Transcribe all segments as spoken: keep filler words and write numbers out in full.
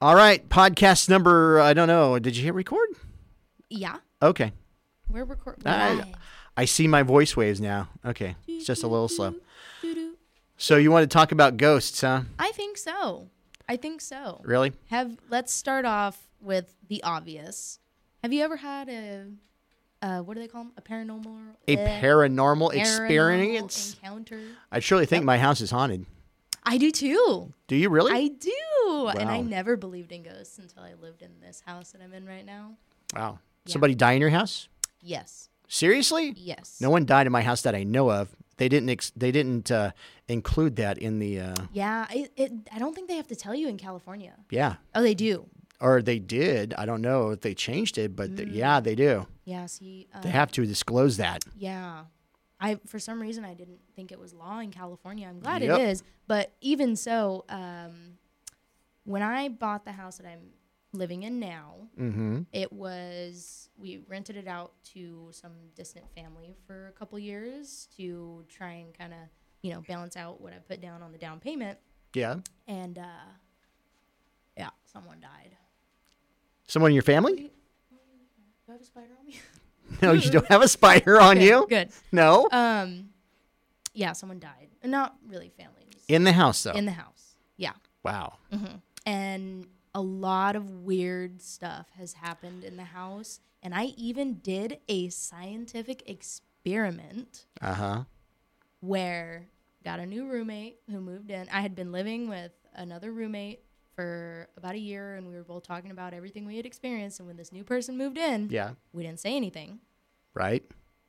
All right, podcast number, I don't know. Did you hit record? Yeah. Okay. We're recording. I, I see my voice waves now. Okay. It's just a little slow. So you want to talk about ghosts, huh? I think so. I think so. Really? Have Let's start off with the obvious. Have you ever had a, uh, what do they call them? A paranormal? A uh, paranormal, paranormal experience? encounter? I surely think Yep. my house is haunted. I do too. Do you really? I do. And I Wow. never believed in ghosts until I lived in this house that I'm in right now. Wow. Yeah. Somebody die in your house? Yes. Seriously? Yes. No one died in my house that I know of. They didn't. Ex- they didn't uh, include that in the. Uh, Yeah. It, it, I don't think they have to tell you in California. yeah. Oh, they do. Or they did. I don't know if they changed it, but th- yeah, they do. Yeah. See. Um, They have to disclose that. Yeah. I for some reason I didn't think it was law in California. I'm glad Yep. it is, but even so, um, when I bought the house that I'm living in now, Mm-hmm. it was we rented it out to some distant family for a couple years to try and kind of you know balance out what I put down on the down payment, Yeah. and uh, yeah, someone died. Someone in your family? Do I have a spider on me? No, you don't have a spider on Good, you? Good. No? Um, yeah, someone died. Not really family. just In the house, though? in the house. Yeah. Wow. hmm And a lot of weird stuff has happened in the house. And I even did a scientific experiment Uh-huh. where got a new roommate who moved in. I had been living with another roommate for about a year, and we were both talking about everything we had experienced. And when this new person moved in, Yeah. we didn't say anything Right?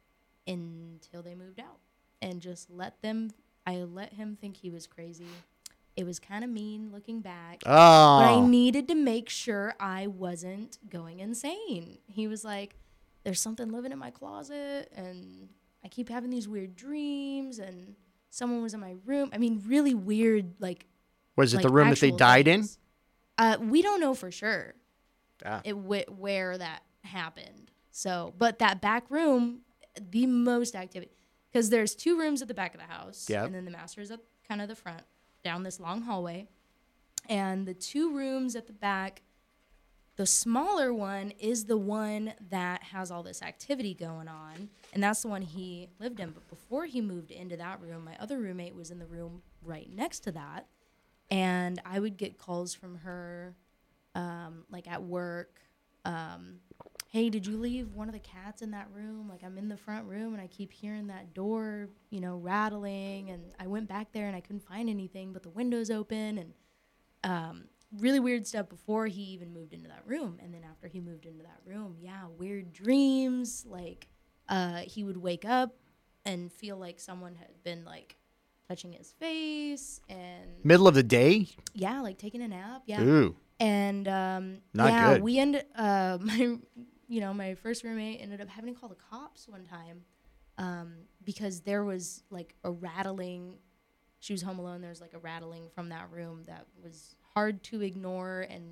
until they moved out, and just let them. I let him think he was crazy. It was kind of mean looking back. But I Oh. needed to make sure I wasn't going insane. He was like, there's something living in my closet, and I keep having these weird dreams, and someone was in my room. I mean, really weird, like. Was it like the room that they actual died things. Uh, we don't know for sure in? Ah. it, wh- where that happened. So, but that back room, the most activity. Because there's two rooms at the back of the house. Yep. And then the master is up kind of the front, down this long hallway. And the two rooms at the back, the smaller one is the one that has all this activity going on. And that's the one he lived in. But before he moved into that room, my other roommate was in the room right next to that. And I would get calls from her, um, like at work. Um, hey, did you leave one of the cats in that room? Like, I'm in the front room and I keep hearing that door, you know, rattling. And I went back there and I couldn't find anything, but the window's open. And um, really weird stuff before he even moved into that room. And then after he moved into that room, yeah, weird dreams. Like, uh, he would wake up and feel like someone had been, like, touching his face and Middle of the day? yeah, like taking a nap. Yeah. Ooh. And um Not yeah, good. we ended uh my you know, my first roommate ended up having to call the cops one time um because there was like a rattling. She was home alone. There was like a rattling from that room that was hard to ignore, and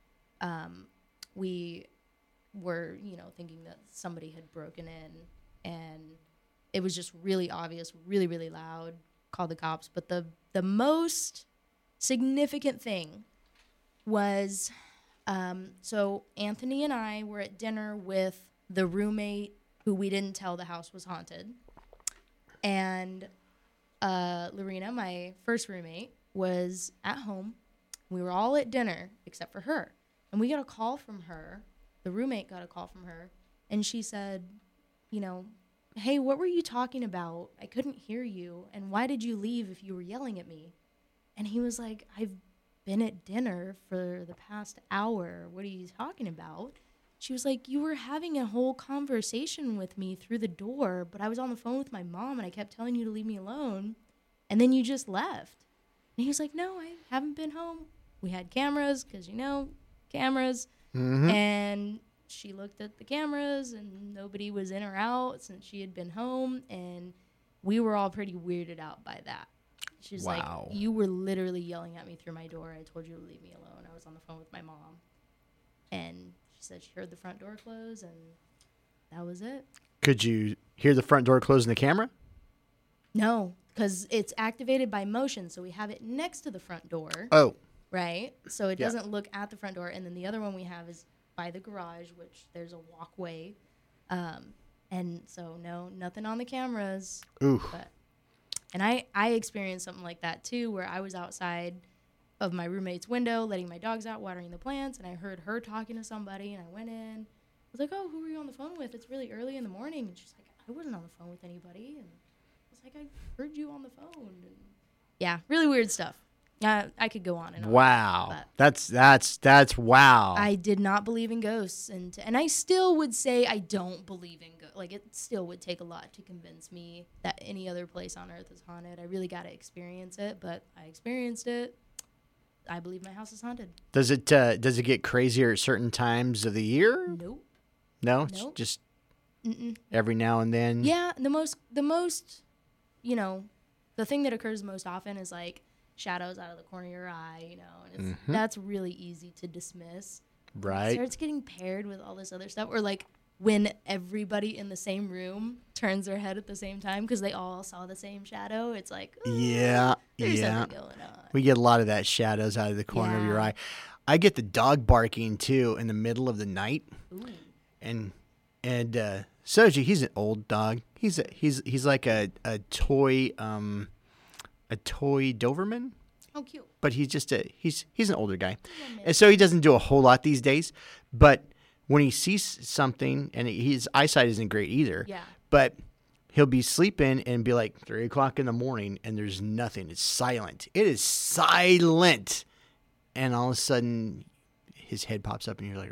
um we were, you know, thinking that somebody had broken in, and it was just really obvious, really really loud. Called the cops. But the the most significant thing was um, so Anthony and I were at dinner with the roommate who we didn't tell the house was haunted, and uh, Lorena, my first roommate, was at home. We were all at dinner except for her, and we got a call from her. The roommate got a call from her, and she said, you know, hey, what were you talking about? I couldn't hear you. And why did you leave if you were yelling at me? And he was like, I've been at dinner for the past hour. What are you talking about? She was like, you were having a whole conversation with me through the door, but I was on the phone with my mom and I kept telling you to leave me alone. And then you just left. And he was like, no, I haven't been home. We had cameras because, you know, cameras. Mm-hmm. And she looked at the cameras and nobody was in or out since she had been home, and we were all pretty weirded out by that. She's Wow. like, you were literally yelling at me through my door. I told you to leave me alone. I was on the phone with my mom. And she said she heard the front door close, and that was it. Could you hear the front door closing the camera? No, because it's activated by motion, so we have it next to the front door. Oh. right? So it Yeah. doesn't look at the front door. And then the other one we have is by the garage, which there's a walkway. Um, and so no, nothing on the cameras. Ooh. But, and I, I experienced something like that too, where I was outside of my roommate's window, letting my dogs out, watering the plants, and I heard her talking to somebody, and I went in. I was like, oh, who were you on the phone with? It's really early in the morning. And she's like, I wasn't on the phone with anybody. And I was like, I heard you on the phone. And yeah, really weird stuff. Uh, I could go on and on. Wow. But That's that's that's wow. I did not believe in ghosts, and and I still would say I don't believe in ghosts. Like, it still would take a lot to convince me that any other place on earth is haunted. I really got to experience it, but I experienced it. I believe my house is haunted. Does it uh, does it get crazier at certain times of the year? Nope. No, it's Nope. just Mm-mm. every now and then. Yeah, the most the most, you know, the thing that occurs most often is like shadows out of the corner of your eye, you know, and it's, Mhm. that's really easy to dismiss. It Right. starts getting paired with all this other stuff, or like when everybody in the same room turns their head at the same time because they all saw the same shadow. It's like, ooh, Yeah. there's Yeah. something going on. We get a lot of that shadows out of the corner of your Yeah. eye. I get the dog barking too in the middle of the night, Ooh. and and uh, Soji, he's an old dog. He's a, he's he's like a, a toy um a toy Doberman, Oh, cute. but he's just a he's he's an older guy, and so he doesn't do a whole lot these days. But when he sees something, and his eyesight isn't great either, Yeah. but he'll be sleeping and be like three o'clock in the morning, and there's nothing. It's silent. It is silent, and all of a sudden, his head pops up, and you're like,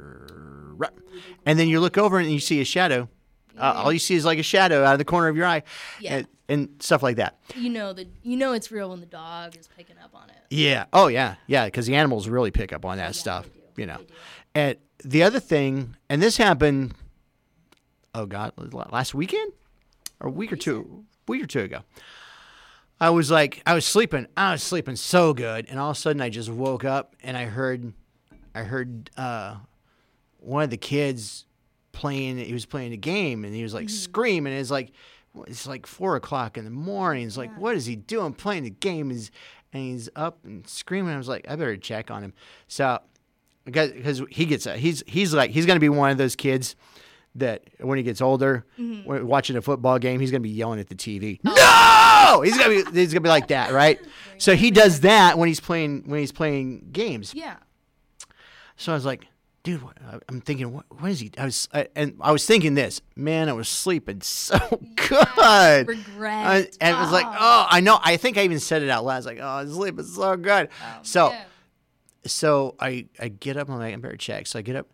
"Rrrr." And then you look over and you see a shadow. Uh, all you see is like a shadow out of the corner of your eye, Yeah. and, and stuff like that. You know that you know it's real when the dog is picking up on it. Yeah. Oh, yeah. Yeah. Because the animals really pick up on that Yeah, stuff, they do. you know. They do. And the other thing, and this happened, oh, God, last weekend? Or a week or two, week or two ago. I was like, I was sleeping. I was sleeping so good. And all of a sudden, I just woke up and I heard, I heard uh, one of the kids playing, he was playing a game and he was like screaming. It's like, it's like four o'clock in the morning. It's like, Yeah. what is he doing playing the game? He's, and he's up and screaming. I was like, I better check on him. So, because he gets, a, he's, he's like, he's going to be one of those kids that when he gets older, Mm-hmm. when watching a football game, he's going to be yelling at the T V. No! He's going to be, he's going to be like that, right? So he does that when he's playing, when he's playing games. Yeah. So I was like, dude, what, I'm thinking, what, what is he? I was, I, and I was thinking this, man, I was sleeping so good. Regret. I- and it was like, oh, I know. I think I even said it out loud. I was like, oh, I was sleeping so good. Oh, so, man. so I, I get up. I'm like, I better check. So I get up.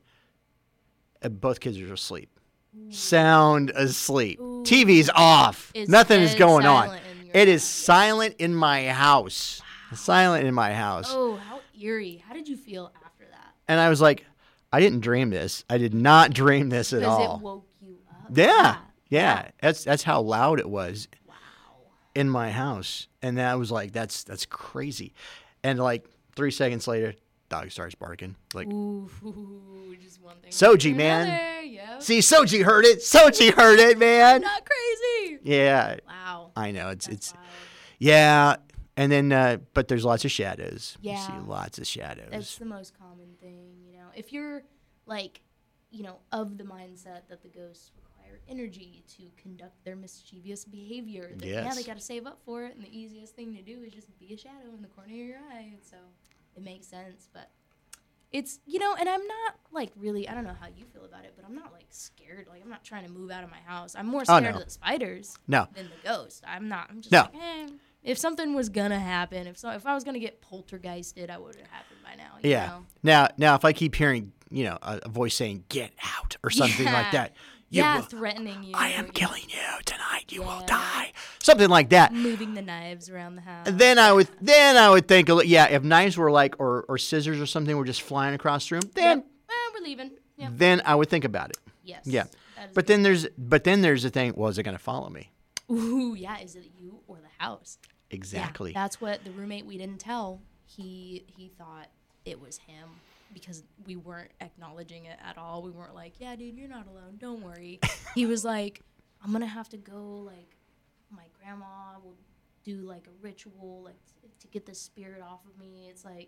And both kids are asleep. Sound asleep. Ooh. T V's off. It's Nothing is dead going on. silent in your It is house. silent in my house. Silent in my house. Oh, how eerie. How did you feel after that? And I was like, I didn't dream this. I did not dream this at Because all. it woke you up. Yeah, yeah. That's that's how loud it was Wow. in my house, and I was like, that's that's crazy. And like three seconds later, dog starts barking. Like, Ooh, ooh, just one thing. Soji, after man. another, Yep. see, Soji heard it. Soji heard it, man. Not crazy. Yeah, Wow. I know. It's That's it's wild. yeah. And then, uh, but there's lots of shadows. You Yeah. see lots of shadows. That's the most common thing, you know. If you're like, you know, of the mindset that the ghosts require energy to conduct their mischievous behavior, then yeah, Yes. they got to save up for it, and the easiest thing to do is just be a shadow in the corner of your eye. And so it makes sense, but it's, you know, and I'm not like really, I don't know how you feel about it, but I'm not like scared. Like, I'm not trying to move out of my house. I'm more Oh, scared no. of the spiders No. than the ghost. I'm not. I'm just No. like, eh. If something was gonna happen, if so, if I was gonna get poltergeisted, I would have happened by now. You Yeah. know? Now, now, if I keep hearing, you know, a, a voice saying "get out" or something Yeah. like that, you Yeah, will- threatening you. I am you know, killing you tonight. You will Yeah. die. Something like that. Moving the knives around the house. Then I would, then I would think, a li- yeah, if knives were like, or, or scissors or something were just flying across the room, then, Yep. Eh, we're leaving. Yep. then I would think about it. Yes. Yeah. That is But then there's, but then there's the thing. Well, is it going to follow me? Ooh, yeah. Is it you or the house? Exactly. Yeah, that's what the roommate we didn't tell. He he thought it was him because we weren't acknowledging it at all. We weren't like, yeah, dude, you're not alone. Don't worry. He was like, I'm gonna have to go. Like, my grandma will do like a ritual, like t- to get the spirit off of me. It's like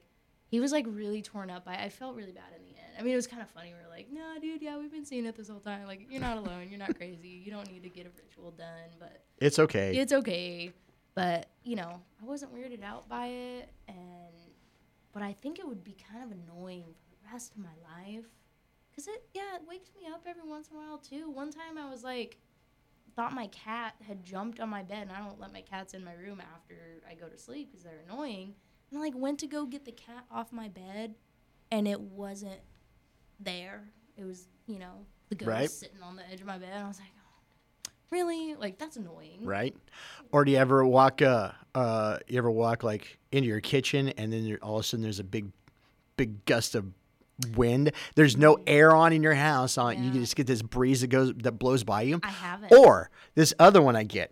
he was like really torn up by it. I felt really bad in the end. I mean, it was kind of funny. We were like, "No, dude, yeah, we've been seeing it this whole time. Like, you're not alone. You're not crazy. You don't need to get a ritual done, but It's okay. it's okay." But you know, I wasn't weirded out by it, and but I think it would be kind of annoying for the rest of my life, cause it yeah, it wakes me up every once in a while too. One time I was like, thought my cat had jumped on my bed, and I don't let my cats in my room after I go to sleep because they're annoying. And I like went to go get the cat off my bed, and it wasn't there. It was, you know, the ghost Right. sitting on the edge of my bed. And I was like, oh, really? Like, that's annoying. Right? Or do you ever walk, uh, uh, you ever walk like into your kitchen and then there, all of a sudden there's a big, big gust of wind. There's no air on in your house. On You Yeah. just get this breeze that goes, that blows by you. I haven't. Or this other one I get,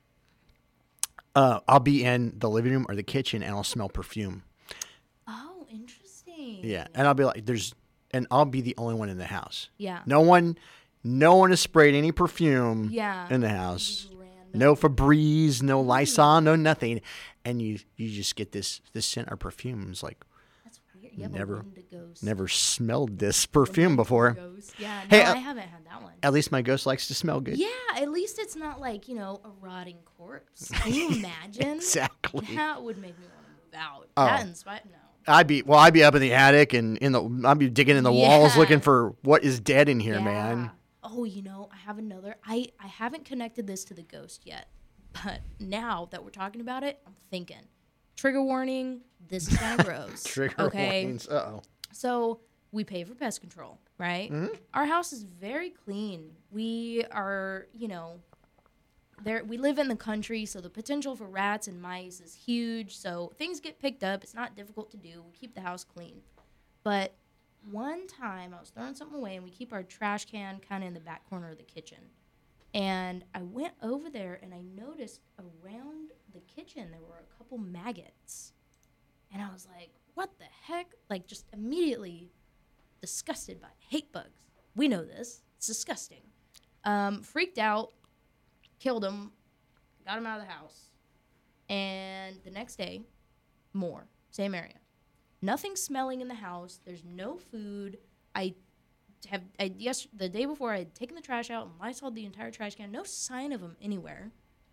uh, I'll be in the living room or the kitchen and I'll smell perfume. Oh, interesting. Yeah. And I'll be like, there's, and I'll be the only one in the house. Yeah. No one, no one has sprayed any perfume Yeah. in the house. Just random. No Febreze, no Lysol, no nothing, and you you just get this this scent or perfume. It's like That's weird. You have Never- a Wendigo. never smelled this perfume before. Ghost. Yeah. Hey, no, uh, I haven't had that one. At least my ghost likes to smell good. Yeah, at least it's not like, you know, a rotting corpse. Can you imagine? Exactly. That would make me want to move out. Oh. That inspired no. I'd be well. I'd be up in the attic and in the. I'd be digging in the walls Yeah. looking for what is dead in here, Yeah. man. Oh, you know, I have another. I I haven't connected this to the ghost yet, but now that we're talking about it, I'm thinking. Trigger warning. This is kind of gross. Trigger okay. warnings. Uh oh. So we pay for pest control, right? Mm-hmm. Our house is very clean. We are, you know, there. We live in the country, so the potential for rats and mice is huge. So things get picked up. It's not difficult to do. We keep the house clean. But one time I was throwing something away, and we keep our trash can kind of in the back corner of the kitchen. And I went over there, and I noticed around the kitchen there were a couple maggots. And I was like, what the heck? Like, just immediately disgusted by it. Hate bugs. We know this. It's disgusting. Um, freaked out, killed them, got them out of the house. And the next day, more. Same area. Nothing smelling in the house. There's no food. I have, I, yes, the day before, I had taken the trash out and Lysoled the entire trash can. No sign of them anywhere.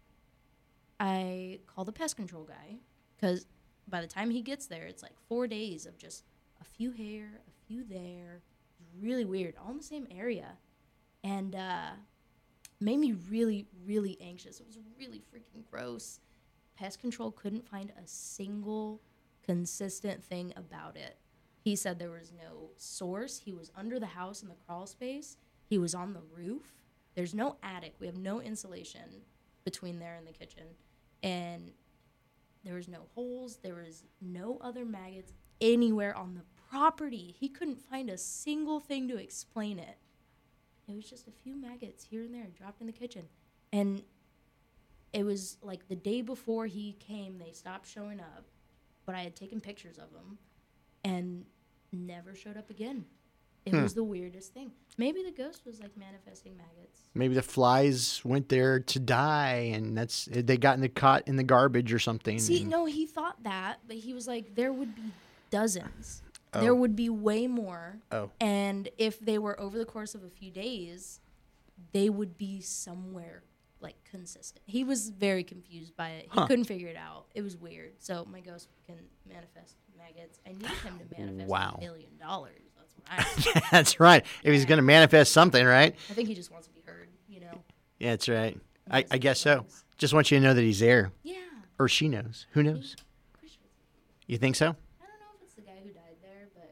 I call the pest control guy because by the time he gets there, it's like four days of just a few here, a few there. It's really weird, all in the same area. And uh, made me really, really anxious. It was really freaking gross. Pest control couldn't find a single consistent thing about it. He said there was no source. He was under the house in the crawl space. He was on the roof. There's no attic. We have no insulation between there and the kitchen. And there was no holes. There was no other maggots anywhere on the property. He couldn't find a single thing to explain it. It was just a few maggots here and there dropped in the kitchen. And it was like the day before he came, they stopped showing up. But I had taken pictures of them and never showed up again. It Hmm. was the weirdest thing. Maybe the ghost was like manifesting maggots. Maybe the flies went there to die, and that's they got in the caught in the garbage or something. See, and- no, he thought that, but he was like, there would be dozens. Oh. There would be way more. Oh. And if they were over the course of a few days, they would be somewhere like consistent. He was very confused by it. He Huh. couldn't figure it out. It was weird. So my ghost can manifest maggots. I need him to manifest Wow. a million dollars. That's what I That's right. If he's going to manifest something, right? I think he just wants to be heard, you know. Yeah, that's right. He I, has I guess so. feelings. Just want you to know that he's there, Yeah. or she knows. Who knows? Pretty sure it's- You think so? I don't know if it's the guy who died there, but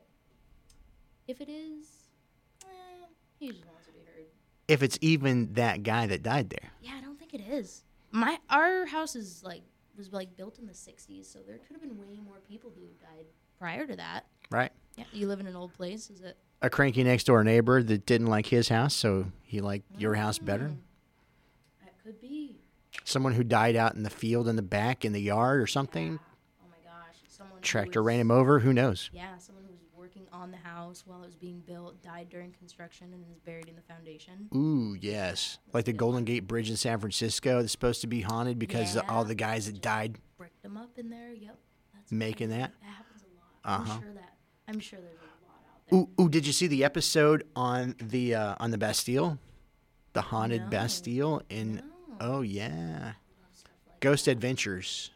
if it is, eh, he just wants to be heard. If it's even that guy that died there. Yeah, I don't think it is. My our house is like was like built in the sixties, so there could have been way more people who died prior to that. Right. Yeah, you live in an old place, is it? A cranky next door neighbor that didn't like his house, so he liked your house better. Mm, That could be. Someone who died out in the field in the back in the yard or something. Oh my gosh, someone. who Tractor was- ran him over. Who knows? Yeah, someone who was working on the house while it was being built died during construction and is buried in the foundation. Ooh, yes. Like the Golden Gate Bridge in San Francisco that's supposed to be haunted because of all Yeah. the guys that died Bricked them up in there. Yep. That's making crazy. that. That happens a lot. Uh-huh. I'm sure that. I'm sure there's a lot out there. Ooh, ooh, did you see the episode on the uh, on the Bastille, the haunted No. Bastille in? No. Oh yeah, Stuff like Ghost Adventures.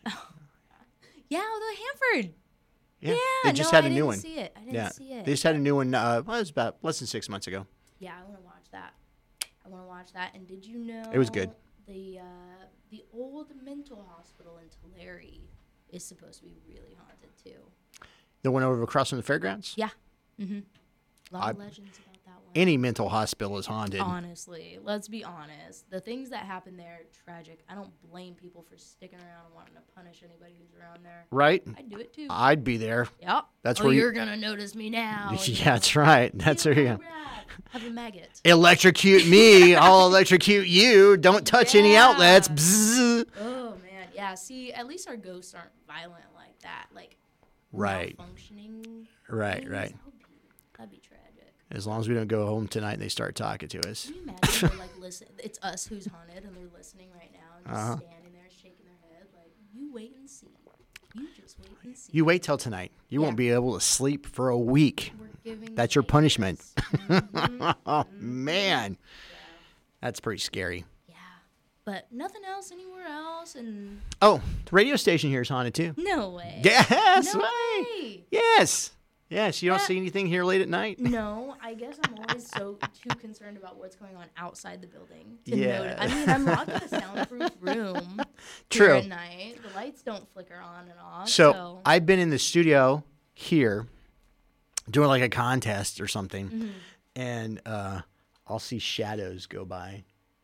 Yeah, the Hanford. Yeah, Yeah, they just no, had I a new didn't one. see it. I didn't Yeah, see it. they just had a new one. Uh, well, it was about less than six months ago. Yeah, I want to watch that. I want to watch that. And did you know It was good. The uh, the old mental hospital in Tulare is supposed to be really haunted too. The one over across from the fairgrounds. Yeah. Mm-hmm. A lot I- of legends about that one. Any mental hospital is haunted. Honestly, let's be honest. The things that happen there, tragic. I don't blame people for sticking around and wanting to punish anybody who's around there. Right? I'd do it too. I'd be there. Yep. That's oh, where you- you're gonna notice me now. Yeah, that's right. That's where you Have a maggot. electrocute me. I'll electrocute you. Don't touch any Yeah. outlets. Bzzz. Oh man, yeah. See, at least our ghosts aren't violent like that. Like Right. malfunctioning. Right, things. right. That would be, that'd be tragic. As long as we don't go home tonight and they start talking to us. Can you imagine? They're like, listen, it's us who's haunted, and they're listening right now, and just Uh-huh. standing there shaking their head, like, you wait and see. You just wait and see. You wait till tonight. You Yeah. won't be able to sleep for a week. We're giving That's the your punishment. neighbors- Mhm. Oh, man. That's pretty scary. Yeah, but nothing else anywhere else, and Oh, the radio station here is haunted too. no way. Yes. No way. way. Yes. Yes. You don't Yeah. see anything here late at night? No, I guess I'm always so too concerned about what's going on outside the building. To Yeah. notice. I mean, I'm locked in a soundproof room. True. Here at night, the lights don't flicker on and off. So, So, I've been in the studio here doing like a contest or something, Mm-hmm. and uh, I'll see shadows go by.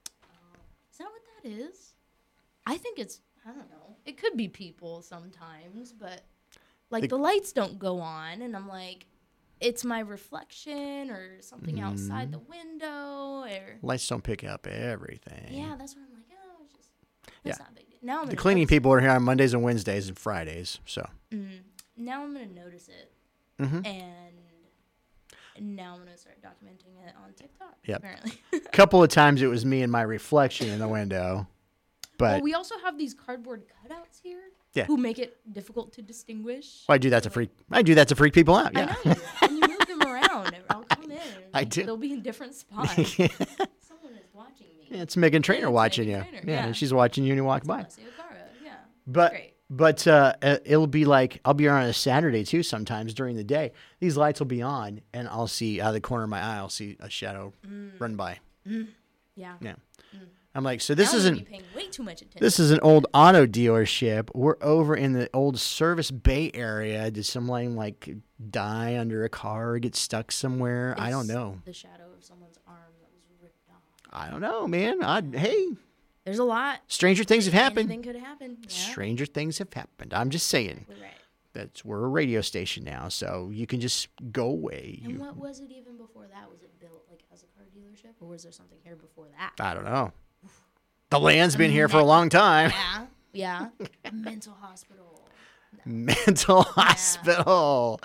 is that what that is? I think it's. I don't know. It could be people sometimes, but like The- the, lights don't go on, and I'm like, it's my reflection or something outside the window, or Lights don't pick up everything. yeah, that's where I'm like, oh, it's just that's Yeah. not a big deal. Now I'm The gonna cleaning notice it. people are here on Mondays and Wednesdays and Fridays. So, Mm, now I'm gonna notice it, Mhm. and now I'm gonna start documenting it on TikTok. Yep. Apparently. a couple of times it was me and my reflection in the window, but well, we also have these cardboard cutouts here. Yeah. Who make it difficult to distinguish. I do that to freak. I do that to freak people out. I Yeah. know you do. And you move them around. and I'll come in. And I do. They'll be in different spots. Someone is watching me. Yeah, it's Megan Trainer it's watching Megan you. Trainor, Yeah, yeah. she's watching you when you walk by. Alessia Cara, yeah. But Great. but uh, uh, it'll be like I'll be on a Saturday too. Sometimes during the day, these lights will be on, and I'll see out of the corner of my eye, I'll see a shadow run by. Yeah. Yeah, I'm like, so this Now I'm gonna isn't be paying way too much attention. this is an old auto dealership. We're over in the old Service Bay area. Did someone like die under a car or get stuck somewhere? I don't It's know. The shadow of someone's arm that was ripped off. I don't know, man. I hey, There's a lot. stranger things have happened. Anything could happen. Yeah. Stranger things have happened. I'm just saying. We're right. That's we're a radio station now, so you can just go away. And You- what was it even before that? Was it built like as a car dealership, or was there something here before that? I don't know. The land's been here for a long time. Yeah, yeah. A mental hospital. Mental hospital.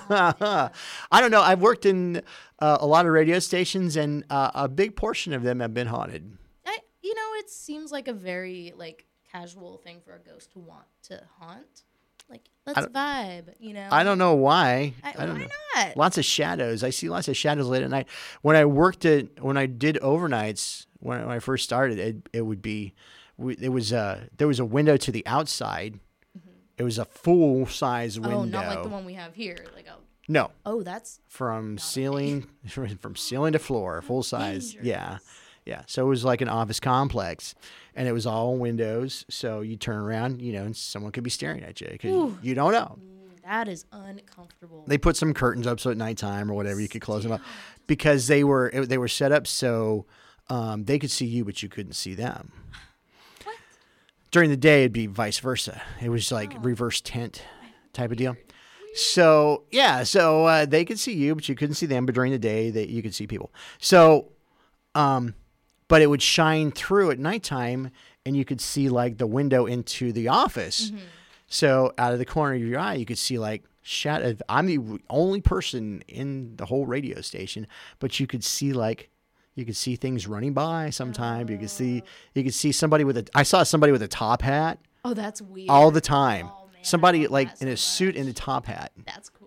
I don't know. I've worked in uh, a lot of radio stations, and uh, a big portion of them have been haunted. I, you know, it seems like a very like casual thing for a ghost to want to haunt. Like, let's don't- vibe. You know. I don't know why. I, I don't why know. not? Lots of shadows. I see lots of shadows late at night. When I worked at, when I did overnights, when, when I first started, it, it would be, we- it was a, there was a window to the outside. It was a full size window. Oh, not like the one we have here. Like, oh, No, oh, that's from ceiling, from ceiling to floor, full size. Yeah, dangerous. yeah. So it was like an office complex, and it was all windows. So you turn around, you know, and someone could be staring at you because Ooh. you don't know. Mm, that is uncomfortable. They put some curtains up so at nighttime or whatever you could close them up because they were they were set up so um, they could see you, but you couldn't see them. What? During the day, it'd be vice versa. It was like Oh. reverse tent type of deal. So yeah, so uh, they could see you, but you couldn't see them. But during the day, that you could see people. So, um, but it would shine through at nighttime, and you could see like the window into the office. Mm-hmm. So out of the corner of your eye, you could see like shadow. I'm the only person in the whole radio station, but you could see like. You could see things running by sometime. You could see you could see somebody with a. I saw somebody with a top hat Oh, that's weird. all the time. Oh, man, I Somebody love like that in so a suit much. and a top hat. That's cool.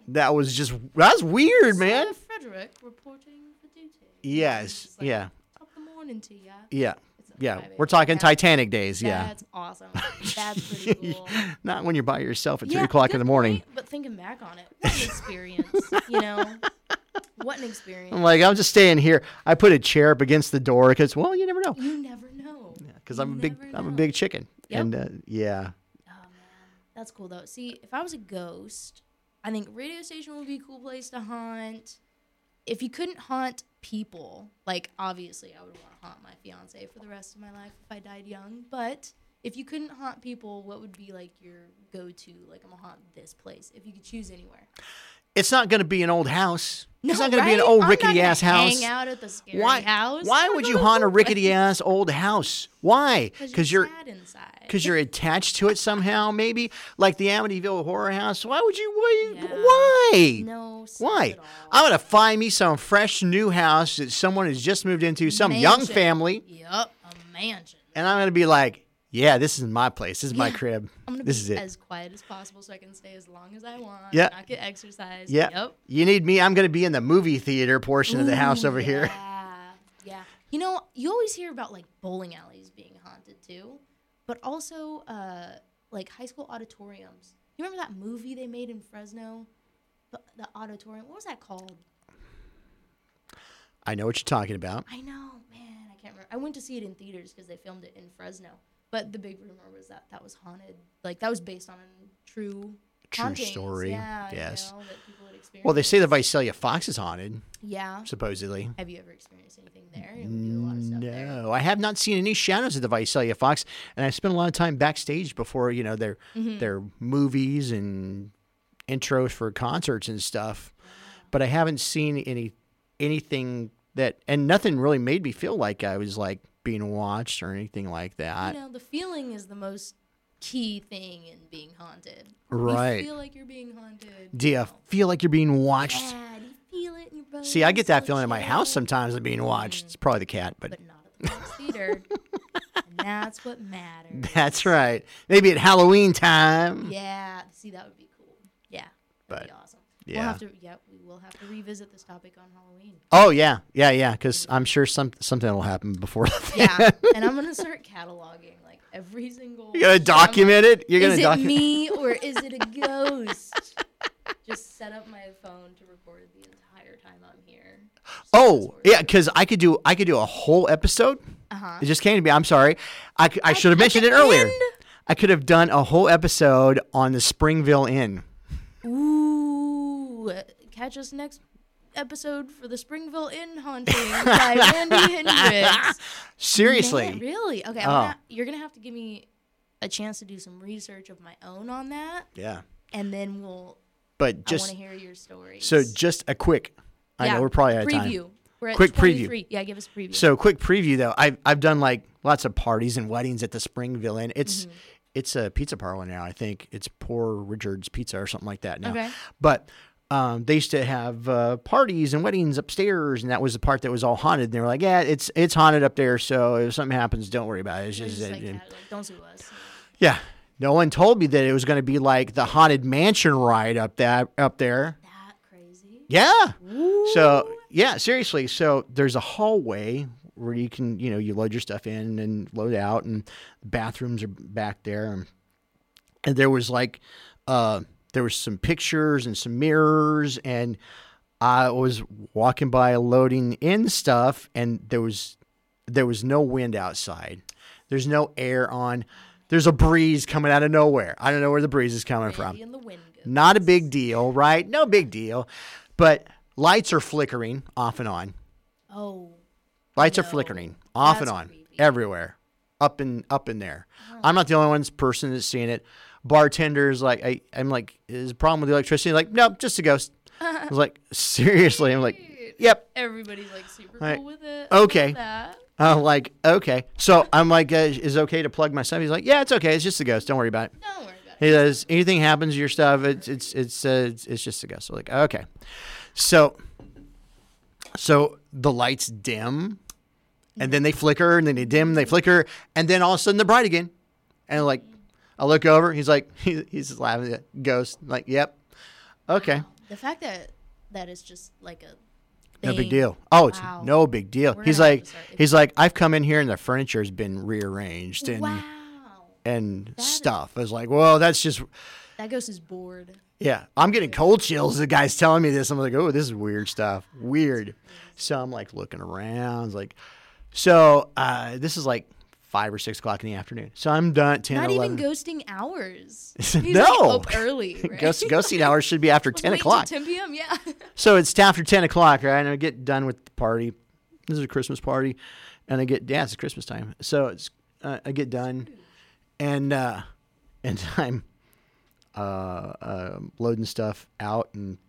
That was just that's weird, man. Sir Frederick reporting for duty. Yes. It's like, Yeah. Top of the morning to ya. Yeah. It's Yeah. five a m. We're talking Yeah. Titanic days. Yeah. That's awesome. That's pretty cool. Not when you're by yourself at Yeah, three o'clock in good the morning. point, but thinking back on it, what an experience. You know, what an experience. I'm like, I'm just staying here. I put a chair up against the door because, well, you never know. You never know. Because You I'm a big, never I'm a know. big chicken. Yep. And uh, yeah, Oh man, that's cool though. See, if I was a ghost, I think radio station would be a cool place to haunt. If you couldn't haunt people, like obviously I would want to haunt my fiance for the rest of my life if I died young. But if you couldn't haunt people, what would be like your go-to? Like I'm gonna haunt this place if you could choose anywhere. it's not going to be an old house. No, it's not going to be an right? old I'm not rickety gonna ass house. Hang out at the scary Why? house. Why I'm would gonna you go haunt a to rickety ass old house? Why? Because you're sad inside. because you're attached to it somehow. Maybe like the Amityville Horror House. Why would you? Why? Yeah. Why? No, sad Why? at all. I'm gonna find me some fresh new house that someone has just moved into, some young Mansion. family, Yup, a mansion. and I'm gonna be like, yeah, this is my place. This is my Yeah. crib. I'm gonna This be is it. as quiet as possible so I can stay as long as I want. Yeah. Not get exercise. Yeah. Yep. You need me. I'm gonna be in the movie theater portion of the house Ooh, over here. Yeah. Yeah. You know, you always hear about like bowling alleys being haunted too, but also uh, like high school auditoriums. You remember that movie they made in Fresno? The, the auditorium. What was that called? I know what you're talking about. I know, man. I can't remember. I went to see it in theaters because they filmed it in Fresno. But the big rumor was that that was haunted. Like that was based on a true True hauntings. story. Yeah, Yes. You know, that people had experienced. Well, they say the Visalia Fox is haunted, Yeah. supposedly. Have you ever experienced anything there? We do a lot of stuff there. No, I have not seen any shadows of the Visalia Fox, and I spent a lot of time backstage before, you know, their Mm-hmm. their movies and intros for concerts and stuff. But I haven't seen any anything that, and nothing really made me feel like I was like being watched or anything like that. You know, the feeling is the most key thing in being haunted. Right. You feel like you're being haunted. Do you feel like you're being watched? Yeah, do you feel it in your bones? See, I get that so feeling in my chill? house sometimes of being watched. It's probably the cat, but But not at the Fox Theater. And that's what matters. that's right. Maybe at Halloween time. Yeah. See, that would be cool. Yeah. That'd But, be awesome. yeah. We'll have to, yeah, we will have to revisit this topic on Halloween. Oh yeah, yeah, yeah. Because I'm sure some something will happen before. Yeah. And I'm going to start cataloging like every single. You're gonna document it. You're gonna Is it document. me or is it a ghost? Just set up my phone to record the entire time I'm here. Oh yeah, because I could do I could do a whole episode. Uh-huh. It just came to me. I'm sorry. I, c- I should have mentioned it earlier. end? I could have done a whole episode on the Springville Inn. Ooh. Catch us next episode for the Springville Inn Haunting by Randy Hendricks. Seriously. Man, really? Okay. I'm Oh. gonna, you're going to have to give me a chance to do some research of my own on that. Yeah. And then we'll. But I want just to hear your stories. so just a quick. I Yeah, know we're probably out of time. preview. We're at Quick preview. twenty-three. Yeah, give us a preview. So quick preview though. I've I've done like lots of parties and weddings at the Springville Inn. It's Mm-hmm. it's a pizza parlor now. I think it's Poor Richard's Pizza or something like that now. Okay. But um, they used to have uh, parties and weddings upstairs, and that was the part that was all haunted. And they were like, "Yeah, it's it's haunted up there. So if something happens, don't worry about it." It's They're just, just uh, like, uh, that, like, don't sue us. yeah. No one told me that it was going to be like the haunted mansion ride up that up there. That crazy. Yeah. So yeah, seriously. So there's a hallway where you can, you know, you load your stuff in and load out, and bathrooms are back there. And, and there was like, uh, there was some pictures and some mirrors, and I was walking by loading in stuff, and there was there was no wind outside. There's no air on. There's a breeze coming out of nowhere. I don't know where the breeze is coming from. Randy and the wind goes. Not a big deal, right? No big deal. But lights are flickering off and on. Oh. Lights are No. flickering off and That's on creepy. everywhere. Up and up in there. I'm not the only one person that's seeing it. Bartenders like I, I'm like, is a problem with the electricity? Like, no, just a ghost. I was like, seriously? I'm like, yep. Everybody's like super Right. cool with it. Okay. Love that. I'm like, okay. So I'm like, uh, is it okay to plug my stuff? He's like, yeah, it's okay. It's just a ghost. Don't worry about it. Don't worry about He it. says, anything happens to your stuff, it's it's it's uh, it's, it's just a ghost. So like, okay. So so the lights dim, and then they flicker, and then they dim, they flicker, and then all of a sudden they're bright again. And like, I look over, he's like, he, he's just laughing at ghost. I'm like, yep, okay. The fact that that is just like a No big thing. deal. Oh, it's Wow. no big deal. We're He's gonna have like, to start- he's like, I've come in here and the furniture's been rearranged and Wow. and That- stuff. I was like, well, that's just, That ghost is bored. yeah. I'm getting cold chills. The guy's telling me this. I'm like, oh, this is weird stuff. Weird. So I'm like looking around. It's like, so uh, this is like five or six o'clock in the afternoon. So I'm done at ten, Not eleven. even ghosting hours. He's No. like up early. Right? Ghost, ghosting hours should be after Let's ten wait till o'clock. ten p.m. Yeah. So it's after ten o'clock, right? And I get done with the party. This is a Christmas party. And I get, yeah, it's Christmas time. So it's, uh, I get done and, uh, and I'm, uh, uh, loading stuff out and,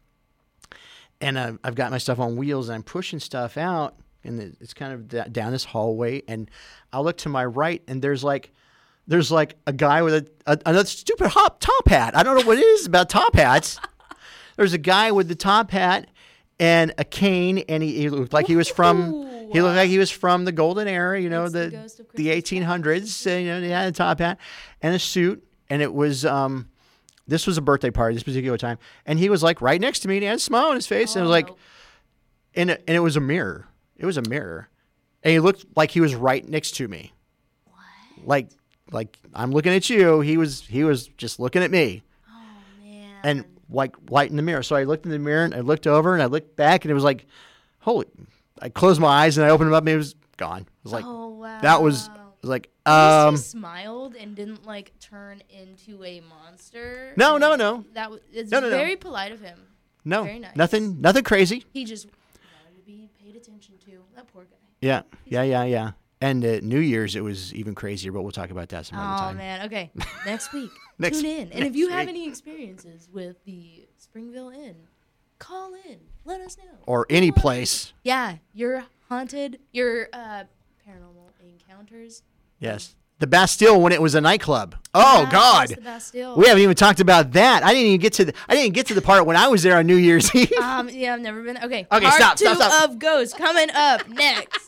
and uh, I've got my stuff on wheels and I'm pushing stuff out and it's kind of da- down this hallway. And I look to my right and there's like, there's like a guy with a, a another stupid hop, top hat. I don't know what it is about top hats. There's a guy with the top hat and a cane, and he, he looked like he was from. Ooh. He looked like he was from the golden era, you know, It's the the ghost of the Christmas eighteen hundreds. Uh, you know, he had a top hat and a suit, and it was um, this was a birthday party this particular time, and he was like right next to me, and he had a smile on his face, and it was like, Oh. and it, and it was a mirror. It was a mirror, and he looked like he was right next to me. What? Like like I'm looking at you. He was he was just looking at me. Oh man. And like light in the mirror. So I looked in the mirror and I looked over and I looked back and it was like, holy, I closed my eyes and I opened them up and it was gone. It was like, oh wow. that was, it was like, At um, least he smiled and didn't like turn into a monster. No, and no, no. That was it's No, no, no. very polite of him. no, very nice. nothing, nothing crazy. He just wanted to be paid attention to. That poor guy. Yeah. Yeah. Yeah. Yeah. And uh, New Year's, it was even crazier, but we'll talk about that some other Oh time. man. Okay. Next week. Next- Tune in. And next if you have week. any experiences with the Springville Inn, call in. Let us know. Or any Call in. place. Yeah, your haunted, your uh, paranormal encounters. Yes. The Bastille when it was a nightclub. Oh Yes, God. the Bastille. We haven't even talked about that. I didn't even get to the, I didn't get to the part when I was there on New Year's Eve. Um, yeah, I've never been. Okay. Okay, part stop, two stop, stop. of Ghosts coming up next.